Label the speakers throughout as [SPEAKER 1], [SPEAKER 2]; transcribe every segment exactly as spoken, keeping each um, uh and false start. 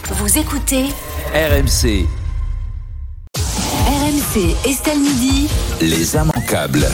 [SPEAKER 1] Vous écoutez
[SPEAKER 2] R M C.
[SPEAKER 1] R M C Estelle Midi.
[SPEAKER 2] Les immanquables.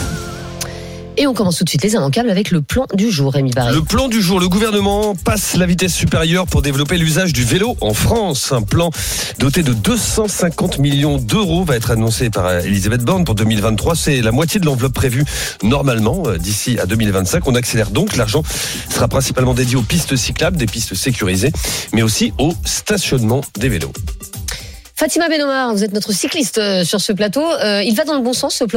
[SPEAKER 3] Et on commence tout de suite les immanquables avec le plan du jour, Rémi Barré.
[SPEAKER 4] Le plan du jour, le gouvernement passe la vitesse supérieure pour développer l'usage du vélo en France. Un plan doté de deux cent cinquante millions d'euros va être annoncé par Elisabeth Borne pour deux mille vingt-trois. C'est la moitié de l'enveloppe prévue normalement d'ici à deux mille vingt-cinq. On accélère donc. L'argent sera principalement dédié aux pistes cyclables, des pistes sécurisées, mais aussi au stationnement des vélos.
[SPEAKER 3] Fatima Benomar, vous êtes notre cycliste sur ce plateau. Euh, il va dans le bon sens, ce plan ?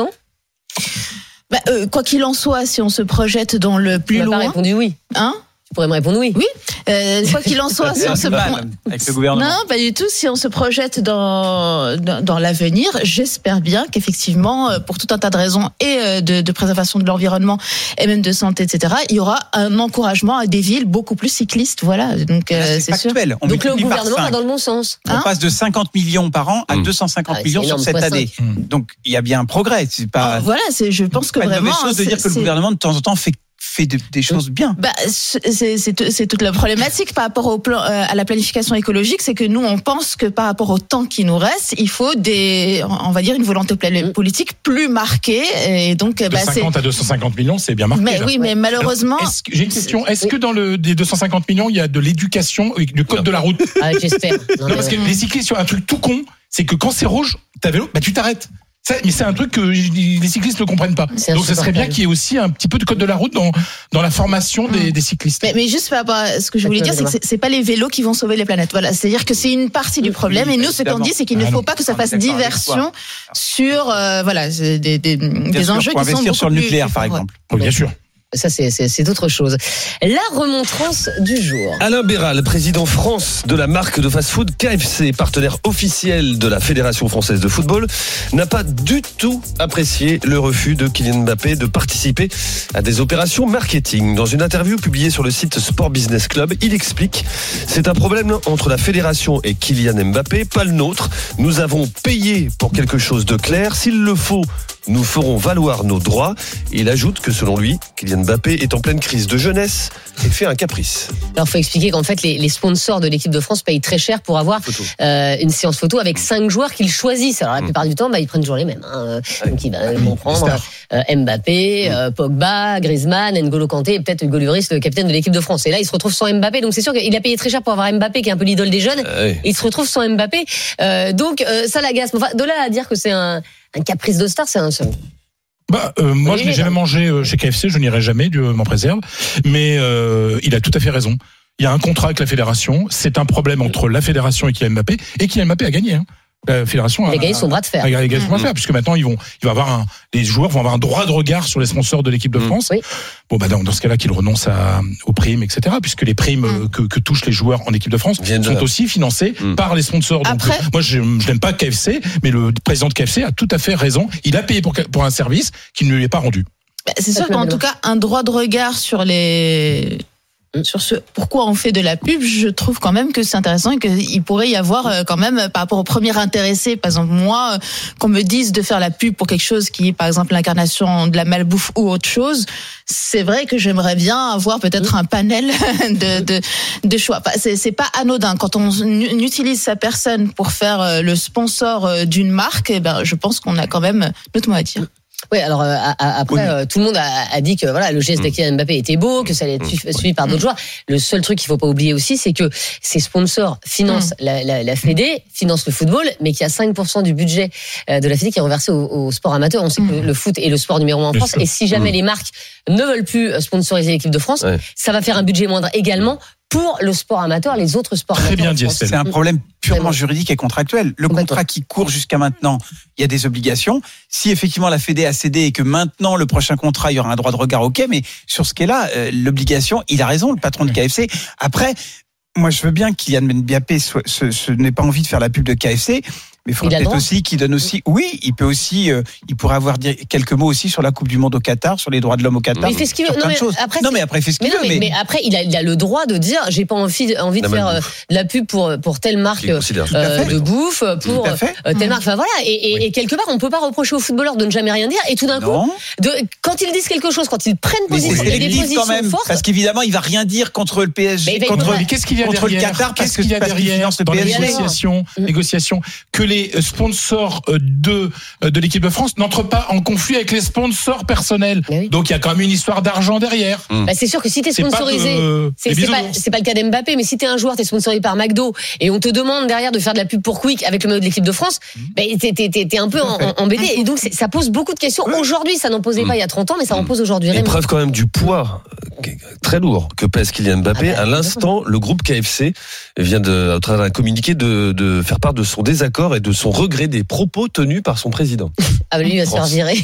[SPEAKER 5] Bah, euh, quoi qu'il en soit, si on se projette dans le plus
[SPEAKER 3] loin... Tu
[SPEAKER 5] m'as
[SPEAKER 3] pas répondu oui.
[SPEAKER 5] Hein ?
[SPEAKER 3] Tu pourrais me répondre oui.
[SPEAKER 5] Oui. Euh, quoi qu'il en soit, si on se
[SPEAKER 6] mal avec le gouvernement.
[SPEAKER 5] Non, pas du tout. Si on se projette dans dans, dans l'avenir, j'espère bien qu'effectivement, pour tout un tas de raisons et de, de préservation de l'environnement et même de santé, et cetera, il y aura un encouragement à des villes beaucoup plus cyclistes. Voilà. Donc
[SPEAKER 6] Là, c'est,
[SPEAKER 5] c'est
[SPEAKER 6] factuel.
[SPEAKER 5] sûr.
[SPEAKER 6] On
[SPEAKER 3] Donc le gouvernement va dans le bon sens.
[SPEAKER 6] On hein passe de cinquante millions par an à mmh. deux cent cinquante ah, millions sur cette année. Mmh. Donc il y a bien un progrès. C'est pas.
[SPEAKER 5] Ah, voilà. C'est. Je pense que
[SPEAKER 6] pas
[SPEAKER 5] vraiment.
[SPEAKER 6] Pas une mauvaise chose de dire que le gouvernement de temps en temps fait. fait de, des choses bien.
[SPEAKER 5] Bah, c'est, c'est, c'est toute la problématique par rapport au plan, euh, à la planification écologique, c'est que nous, on pense que par rapport au temps qui nous reste, il faut des, on va dire, une volonté politique plus marquée. Et donc,
[SPEAKER 7] de
[SPEAKER 5] bah,
[SPEAKER 7] cinquante
[SPEAKER 5] c'est...
[SPEAKER 7] à deux cent cinquante millions, c'est bien marqué.
[SPEAKER 5] Mais
[SPEAKER 7] là.
[SPEAKER 5] oui, mais malheureusement.
[SPEAKER 7] Alors, que, j'ai une question. Est-ce que dans le, des deux cent cinquante millions, il y a de l'éducation, du code non. de la route?
[SPEAKER 3] Ah, j'espère.
[SPEAKER 7] Non, non, parce que les cyclistes, sur un truc tout con, c'est que quand c'est rouge, t'as vélo, bah, tu t'arrêtes. Ça, mais c'est un truc que les cyclistes ne comprennent pas. Donc, ce serait bien qu'il y ait aussi un petit peu de code de la route dans, dans la formation des, des cyclistes.
[SPEAKER 5] Mais, mais juste par rapport à ce que je voulais dire, c'est que c'est, c'est pas les vélos qui vont sauver les planètes. Voilà. C'est-à-dire que c'est une partie du problème. Et nous, ce qu'on dit, c'est qu'il ne faut pas que ça fasse diversion sur, euh, voilà, des, des, des enjeux qui sont beaucoup
[SPEAKER 6] sur le nucléaire,
[SPEAKER 5] plus,
[SPEAKER 6] par exemple.
[SPEAKER 7] Oui, bien sûr.
[SPEAKER 3] Ça, c'est, c'est, c'est autre chose. La remontrance du jour.
[SPEAKER 4] Alain Béral, président France de la marque de fast-food K F C, partenaire officiel de la Fédération française de football, n'a pas du tout apprécié le refus de Kylian Mbappé de participer à des opérations marketing. Dans une interview publiée sur le site Sport Business Club, il explique « C'est un problème entre la Fédération et Kylian Mbappé, pas le nôtre. Nous avons payé pour quelque chose de clair. S'il le faut, nous ferons valoir nos droits. » Il ajoute que selon lui, Kylian Mbappé est en pleine crise de jeunesse et fait un caprice.
[SPEAKER 3] Alors, il faut expliquer qu'en fait, les, les sponsors de l'équipe de France payent très cher pour avoir euh, une séance photo avec cinq joueurs qu'ils choisissent. Alors, la plupart du temps, bah, ils prennent toujours les mêmes. Hein. Donc, ils vont prendre euh, Mbappé, euh, Pogba, Griezmann, N'Golo Kanté et peut-être Hugo Lloris, le capitaine de l'équipe de France. Et là, il se retrouve sans Mbappé. Donc, c'est sûr qu'il a payé très cher pour avoir Mbappé, qui est un peu l'idole des jeunes. Euh, oui. Et il se retrouve sans Mbappé. Euh, donc, euh, ça l'agace. Enfin, de là à dire que c'est un, un caprice de star, c'est un seul.
[SPEAKER 7] Bah, euh, moi, je n'ai jamais mangé chez K F C, je n'irai jamais, Dieu m'en préserve. Mais euh, il a tout à fait raison. Il y a un contrat avec la fédération. C'est un problème entre la fédération et Kylian Mbappé. Et Kylian Mbappé a gagné. Hein. La fédération
[SPEAKER 3] il a gagné son bras de fer.
[SPEAKER 7] A gagné son bras de fer, puisque maintenant ils vont, il va avoir un, les joueurs vont avoir un droit de regard sur les sponsors de l'équipe de France. Oui. Bon, bah dans, dans ce cas-là, qu'ils renoncent à, aux primes, et cetera. Puisque les primes mmh. que, que touchent les joueurs en équipe de France Viennent sont de... aussi financées mmh. par les sponsors. Donc, Après... moi, je, je n'aime pas K F C, mais le président de K F C a tout à fait raison. Il a payé pour, pour un service qu'il ne lui est pas rendu.
[SPEAKER 5] Bah, c'est sûr qu'en tout cas, un droit de regard sur les sur ce pourquoi on fait de la pub, je trouve quand même que c'est intéressant et qu'il pourrait y avoir quand même par rapport au premier intéressé, par exemple moi, qu'on me dise de faire la pub pour quelque chose qui est par exemple l'incarnation de la malbouffe ou autre chose, c'est vrai que j'aimerais bien avoir peut-être un panel de de, de choix. C'est, c'est pas anodin quand on utilise sa personne pour faire le sponsor d'une marque, et ben je pense qu'on a quand même notre mot à dire.
[SPEAKER 3] Oui, alors euh, après, oui. euh, tout le monde a, a dit que voilà, le geste de Kylian Mbappé était beau, que ça allait être suivi, suivi par d'autres joueurs. Le seul truc qu'il faut pas oublier aussi, c'est que ces sponsors financent mmh. la, la, la Fédé, financent le football, mais qu'il y a cinq pour cent du budget de la Fédé qui est reversé au, au sport amateur. On sait mmh. que le foot est le sport numéro un en France, et si jamais mmh. les marques ne veulent plus sponsoriser l'équipe de France, ouais. ça va faire un budget moindre également pour le sport amateur, les autres sports
[SPEAKER 7] Très
[SPEAKER 3] amateurs.
[SPEAKER 7] Très bien dit,
[SPEAKER 6] c'est un problème purement juridique et contractuel. Le contrat qui court jusqu'à maintenant, il y a des obligations. Si effectivement la Fédé a cédé et que maintenant le prochain contrat, il y aura un droit de regard, ok, mais sur ce qui est là, euh, l'obligation, il a raison, le patron de K F C. Après, moi je veux bien que Kylian Mbappé soit, ce, ce, n'ait pas envie de faire la pub de K F C, Mais il faudrait peut-être aussi qu'il donne aussi. Oui, il peut aussi. Euh, il pourrait avoir quelques mots aussi sur la Coupe du Monde au Qatar, sur les droits de l'homme au Qatar.
[SPEAKER 3] Mais il fait ce qu'il veut. Non mais, après,
[SPEAKER 6] non mais après, il fait ce qu'il
[SPEAKER 3] mais
[SPEAKER 6] veut.
[SPEAKER 3] Non, mais, mais... mais après, il a, il a le droit de dire, j'ai pas envie, envie de faire euh, de la pub pour pour telle marque euh, de bouffe, pour euh, telle marque. Enfin voilà. Et, et, oui. et quelque part, on peut pas reprocher aux footballeurs de ne jamais rien dire. Et tout d'un coup, de, quand ils disent quelque chose, quand ils prennent position,
[SPEAKER 6] mais
[SPEAKER 3] des positions
[SPEAKER 6] quand même,
[SPEAKER 3] fortes.
[SPEAKER 6] Parce qu'évidemment, il va rien dire contre le P S G,
[SPEAKER 3] mais,
[SPEAKER 6] contre,
[SPEAKER 7] mais qu'est-ce qu'il y a
[SPEAKER 6] contre
[SPEAKER 7] derrière,
[SPEAKER 6] le Qatar, parce
[SPEAKER 7] qu'est-ce qu'il y a derrière
[SPEAKER 6] le
[SPEAKER 7] dans
[SPEAKER 6] P S G.
[SPEAKER 7] les négociations, négociations que les sponsors de de l'équipe de France n'entrent pas en conflit avec les sponsors personnels. Oui. Donc il y a quand même une histoire d'argent derrière.
[SPEAKER 3] Bah, c'est sûr que si t'es sponsorisé, c'est, c'est, c'est pas c'est pas le cas d'Mbappé, mais si t'es un joueur, t'es sponsorisé par McDo et on te demande derrière de faire de la pub pour Quick avec le maillot de l'équipe de France, bah, t'es, t'es, t'es, t'es un peu en, en, embêté. Et donc ça pose beaucoup de questions. Aujourd'hui, ça n'en posait pas il y a trente ans, mais ça en pose aujourd'hui.
[SPEAKER 4] Et preuve quand même du poids très lourd que pèse Kylian Mbappé. Ah bah, à l'instant, le groupe K F C vient de, à travers un communiqué, de, de faire part de son désaccord et de son regret des propos tenus par son président.
[SPEAKER 3] Ah, lui, il va se faire virer.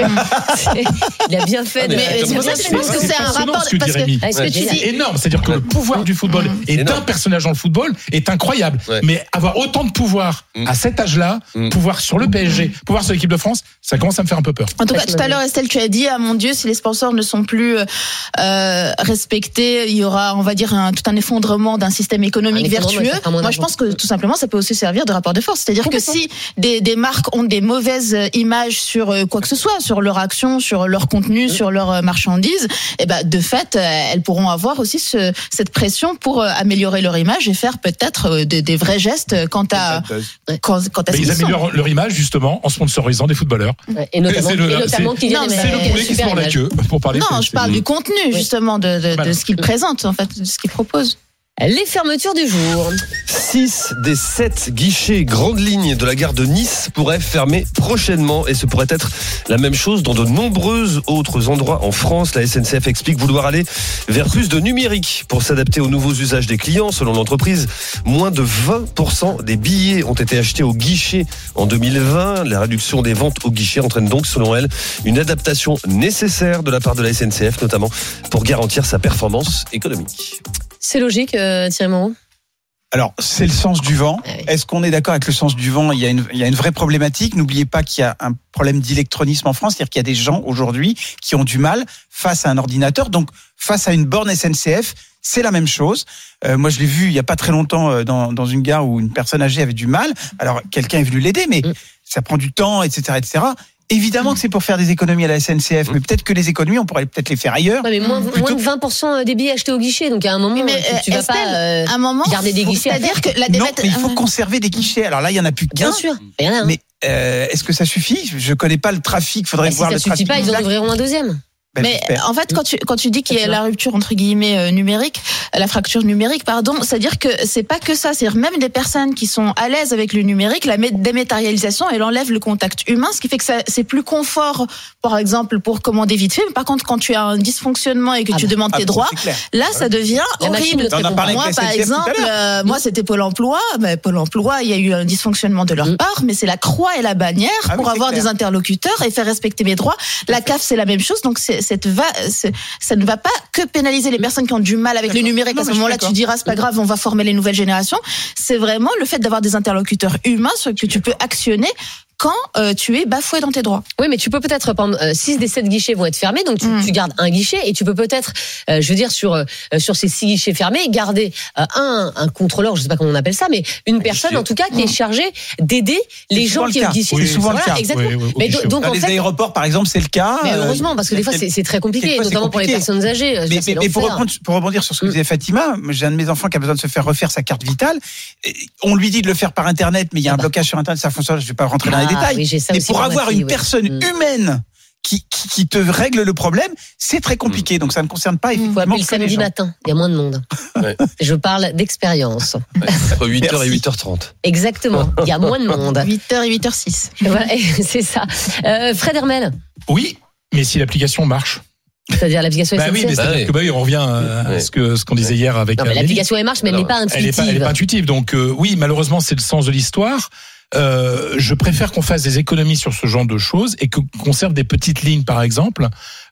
[SPEAKER 3] Il a bien fait.
[SPEAKER 5] Ah, mais, mais c'est pour ça que je pense que c'est un rapport.
[SPEAKER 7] Ce que
[SPEAKER 5] parce
[SPEAKER 7] dit
[SPEAKER 5] que,
[SPEAKER 7] ouais, c'est énorme. C'est-à-dire que le pouvoir du football et d'un personnage dans le football est incroyable. Ouais. Mais avoir autant de pouvoir à cet âge-là, mm. pouvoir sur le P S G, pouvoir sur l'équipe de France, ça commence à me faire un peu peur.
[SPEAKER 5] En tout cas, tout à l'heure, Estelle, tu as dit, ah mon Dieu, si les sponsors ne sont plus euh, respectés, il y aura, on va dire, un, tout un effondrement d'un système économique vertueux. Moi, je pense que tout simplement, ça peut aussi servir de rapport de force. C'est-à-dire que si des, des marques ont des mauvaises images sur quoi que ce soit, sur leur action, sur leur contenu, sur leur marchandise, et ben de fait, elles pourront avoir aussi ce, cette pression pour améliorer leur image et faire peut-être des, des vrais gestes quant à quant, quant à.
[SPEAKER 7] Mais ils améliorent leur image justement en sponsorisant des footballeurs.
[SPEAKER 3] Ouais, et notamment,
[SPEAKER 7] c'est le,
[SPEAKER 3] et notamment
[SPEAKER 7] c'est,
[SPEAKER 3] Kylian
[SPEAKER 7] c'est le poulet qui se mord la queue pour parler.
[SPEAKER 5] Non, je parle du contenu justement de, de, de ce qu'ils présentent en fait, de ce qu'ils proposent.
[SPEAKER 3] Les fermetures du jour.
[SPEAKER 4] six des sept guichets grandes lignes de la gare de Nice pourraient fermer prochainement et ce pourrait être la même chose dans de nombreux autres endroits en France. La S N C F explique vouloir aller vers plus de numérique pour s'adapter aux nouveaux usages des clients. Selon l'entreprise, moins de vingt pour cent des billets ont été achetés au guichet en deux mille vingt. La réduction des ventes au guichet entraîne donc, selon elle, une adaptation nécessaire de la part de la S N C F, notamment pour garantir sa performance économique.
[SPEAKER 3] C'est logique, euh, Thierry Moreau.
[SPEAKER 6] Alors, c'est le sens du vent. Ah oui. Est-ce qu'on est d'accord avec le sens du vent ? Il y a une, il y a une vraie problématique. N'oubliez pas qu'il y a un problème d'électronisme en France, c'est-à-dire qu'il y a des gens aujourd'hui qui ont du mal face à un ordinateur. Donc, face à une borne S N C F, c'est la même chose. Euh, moi, je l'ai vu il y a pas très longtemps dans, dans une gare où une personne âgée avait du mal. Alors, quelqu'un est venu l'aider, mais mmh. ça prend du temps, et cetera, et cetera. Évidemment que c'est pour faire des économies à la S N C F, mais peut-être que les économies, on pourrait peut-être les faire ailleurs.
[SPEAKER 3] Ouais, mais moins, moins de vingt pour cent des billets achetés au guichet, donc à un moment, mais, tu, tu vas
[SPEAKER 5] Estelle,
[SPEAKER 3] pas euh,
[SPEAKER 5] un moment,
[SPEAKER 3] garder des guichets.
[SPEAKER 5] C'est-à-dire que la
[SPEAKER 6] démette... Non, mais il faut conserver des guichets. Alors là, il y en a plus qu'un.
[SPEAKER 3] Bien sûr, rien. Hein.
[SPEAKER 6] Mais euh, est-ce que ça suffit ? Je connais pas le trafic. Faudrait
[SPEAKER 3] bah,
[SPEAKER 6] voir
[SPEAKER 3] si
[SPEAKER 6] le
[SPEAKER 3] trafic. Si ça suffit pas, ils en ouvriront un deuxième.
[SPEAKER 6] Ben,
[SPEAKER 5] mais j'espère. En fait, quand tu quand tu dis qu'il y a la rupture entre guillemets euh, numérique, la fracture numérique, pardon, c'est-à-dire que c'est pas que ça, c'est-à-dire même des personnes qui sont à l'aise avec le numérique, la dématérialisation, elle enlève le contact humain, ce qui fait que ça, c'est plus confort, par exemple, pour commander vite fait. Mais par contre, quand tu as un dysfonctionnement et que
[SPEAKER 3] ah
[SPEAKER 5] tu
[SPEAKER 3] bah,
[SPEAKER 5] demandes
[SPEAKER 6] ah
[SPEAKER 5] tes
[SPEAKER 6] bon,
[SPEAKER 5] droits, là, ça devient
[SPEAKER 3] la
[SPEAKER 5] horrible. Moi, par exemple, euh, moi, c'était Pôle Emploi. Ben, Pôle Emploi, il y a eu un dysfonctionnement de leur mmh. part, mais c'est la croix et la bannière ah, pour avoir clair. des interlocuteurs et faire respecter mes droits. La C A F, c'est la même chose. Donc, c'est, cette va, c'est, ça ne va pas que pénaliser les personnes qui ont du mal avec d'accord. le numérique. Non, à ce moment-là, tu diras, c'est pas grave, on va former les nouvelles générations. C'est vraiment le fait d'avoir des interlocuteurs humains sur que tu peux actionner quand euh, tu es bafoué dans tes droits.
[SPEAKER 3] Oui, mais tu peux peut-être, pendant euh, six des sept guichets vont être fermés, donc tu, mmh. tu gardes un guichet et tu peux peut-être, euh, je veux dire, sur euh, sur ces six guichets fermés, garder euh, un un contrôleur, je sais pas comment on appelle ça, mais une un personne guichet. en tout cas qui mmh. est chargée d'aider les gens qui ont le guichet.
[SPEAKER 6] Oui, c'est souvent
[SPEAKER 3] voilà,
[SPEAKER 6] le cas.
[SPEAKER 3] Exactement. Oui, oui,
[SPEAKER 6] mais do, donc dans en les fait, aéroports, par exemple, c'est le cas.
[SPEAKER 3] Mais heureusement, parce que des fois c'est, c'est très compliqué, notamment pour les personnes âgées.
[SPEAKER 6] Mais, mais, mais pour, reprendre, pour rebondir sur ce que mmh. disait Fatima, j'ai un de mes enfants qui a besoin de se faire refaire sa carte vitale. On lui dit de le faire par Internet, mais il y a un blocage sur Internet, ça fonctionne. Je vais pas rentrer dans les détails. Pour avoir une personne oui. humaine qui, qui, qui te règle le problème, c'est très compliqué. Donc ça ne concerne pas effectivement.
[SPEAKER 3] Il faut appeler le samedi matin, il y a moins de monde. Ouais. Je parle d'expérience.
[SPEAKER 4] Ouais, entre huit heures et huit heures trente.
[SPEAKER 3] Exactement, il y a moins de monde.
[SPEAKER 5] huit heures et huit heures six.
[SPEAKER 3] Voilà, c'est ça. Euh, Fred Hermel.
[SPEAKER 7] Oui, mais si l'application marche.
[SPEAKER 3] C'est-à-dire l'application
[SPEAKER 7] bah oui, mais c'est-à-dire bah oui. que bah oui, on revient à ouais. ce que ce qu'on disait hier avec.
[SPEAKER 3] Non, mais l'application elle marche, mais elle n'est pas intuitive.
[SPEAKER 7] Elle n'est pas, elle est pas intuitive. Donc euh, oui, malheureusement, c'est le sens de l'histoire. Euh, je préfère qu'on fasse des économies sur ce genre de choses et qu'on conserve des petites lignes, par exemple,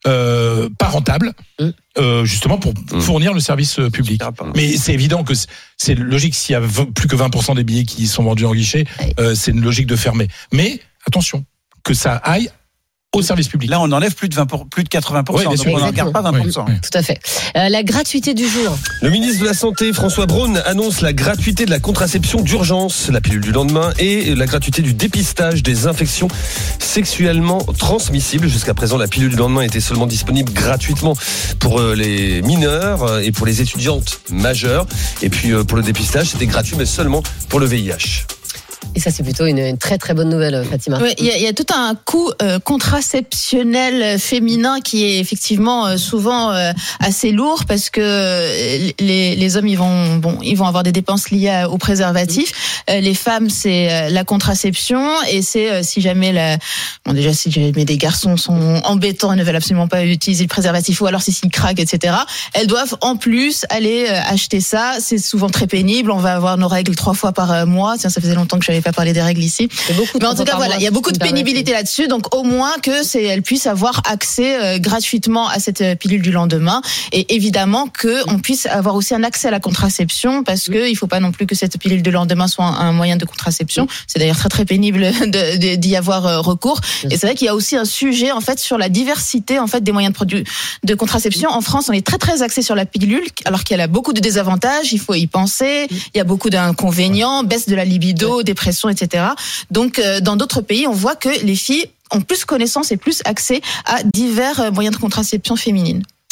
[SPEAKER 7] euh, pas rentables, mmh. euh, justement pour mmh. fournir le service public. Mais c'est évident que c'est logique, s'il y a plus que vingt pour cent des billets qui sont vendus en guichet, euh, c'est une logique de fermer. Mais attention, que ça aille au service public.
[SPEAKER 6] Là, on enlève plus de vingt pour, plus de quatre-vingts pour cent,
[SPEAKER 7] oui,
[SPEAKER 6] donc on n'en garde pas vingt pour cent.
[SPEAKER 3] Oui, oui. Tout à fait. Euh, la gratuité du jour.
[SPEAKER 4] Le ministre de la Santé, François Braun, annonce la gratuité de la contraception d'urgence, la pilule du lendemain, et la gratuité du dépistage des infections sexuellement transmissibles. Jusqu'à présent, la pilule du lendemain était seulement disponible gratuitement pour les mineurs et pour les étudiantes majeures. Et puis pour le dépistage, c'était gratuit, mais seulement pour le V I H.
[SPEAKER 3] Et ça, c'est plutôt une, une très très bonne nouvelle, Fatima.
[SPEAKER 5] Oui, il y a, y a tout un coût euh, contraceptionnel féminin qui est effectivement euh, souvent euh, assez lourd parce que les, les hommes ils vont bon ils vont avoir des dépenses liées aux préservatifs. Euh, les femmes c'est euh, la contraception et c'est euh, si jamais la bon déjà si jamais des garçons sont embêtants et ne veulent absolument pas utiliser le préservatif ou alors c'est s'ils craquent et cetera. Elles doivent en plus aller euh, acheter ça. C'est souvent très pénible. On va avoir nos règles trois fois par mois. Tiens, ça faisait longtemps que je n'avais pas parlé des règles ici. Mais en tout cas, voilà, il y a beaucoup de pénibilité là-dessus. Donc, au moins que c'est, elles puissent avoir accès euh, gratuitement à cette euh, pilule du lendemain. Et évidemment que on puisse avoir aussi un accès à la contraception parce que il faut pas non plus que cette pilule du lendemain soit un, un moyen de contraception. C'est d'ailleurs très très pénible de, de, d'y avoir euh, recours. Et c'est vrai qu'il y a aussi un sujet en fait sur la diversité en fait des moyens de produits de contraception. En France, on est très très axé sur la pilule, alors qu'elle a beaucoup de désavantages. Il faut y penser. Il y a beaucoup d'inconvénients, baisse de la libido, dépression, et cetera. Donc, euh, dans d'autres pays, on voit que les filles ont plus connaissance et plus accès à divers moyens de contraception féminine.